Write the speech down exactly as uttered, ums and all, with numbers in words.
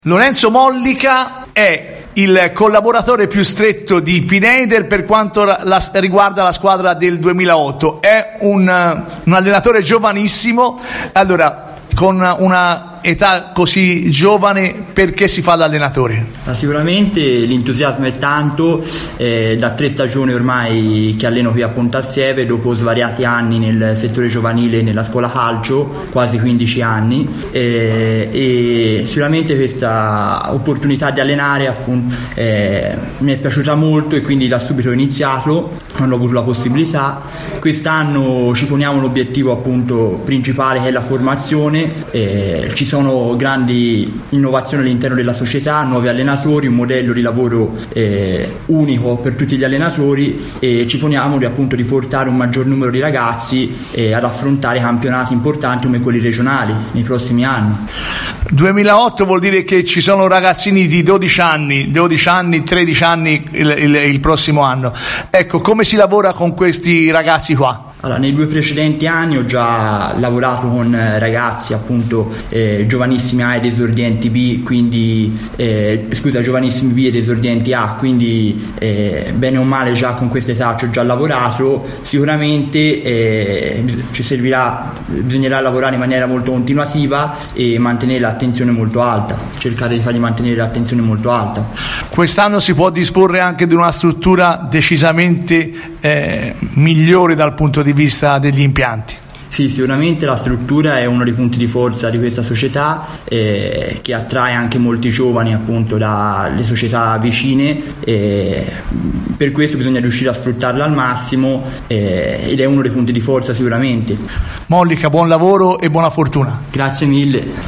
Lorenzo Mollica è il collaboratore più stretto di Pineider per quanto la, riguarda la squadra del duemilaotto. È un, un allenatore giovanissimo. Allora, con una età così giovane, perché si fa l'allenatore? Ma sicuramente l'entusiasmo è tanto, eh, da tre stagioni ormai che alleno qui a Pontassieve, dopo svariati anni nel settore giovanile nella scuola calcio, quasi quindici anni, eh, e sicuramente questa opportunità di allenare appunto eh, mi è piaciuta molto e quindi da subito ho iniziato, quando ho avuto la possibilità. Quest'anno ci poniamo l'obiettivo appunto principale, che è la formazione. Eh, ci sono grandi innovazioni all'interno della società, nuovi allenatori, un modello di lavoro eh, unico per tutti gli allenatori, e ci poniamo di, appunto, di portare un maggior numero di ragazzi eh, ad affrontare campionati importanti come quelli regionali nei prossimi anni. duemilaotto vuol dire che ci sono ragazzini di dodici anni, dodici anni, tredici anni il, il, il prossimo anno. Ecco, come si lavora con questi ragazzi qua? Allora, nei due precedenti anni ho già lavorato con ragazzi appunto eh, giovanissimi A ed esordienti B, quindi eh, scusa giovanissimi B ed esordienti A, quindi eh, bene o male già con questa età ci ho già lavorato. Sicuramente eh, ci servirà, bisognerà lavorare in maniera molto continuativa e mantenere l'attenzione molto alta, cercare di fargli mantenere l'attenzione molto alta. Quest'anno si può disporre anche di una struttura decisamente eh, migliore dal punto di vista degli impianti. Sì, sicuramente la struttura è uno dei punti di forza di questa società, eh, che attrae anche molti giovani appunto dalle società vicine, e per questo bisogna riuscire a sfruttarla al massimo, eh, ed è uno dei punti di forza sicuramente. Mollica, buon lavoro e buona fortuna. Grazie mille.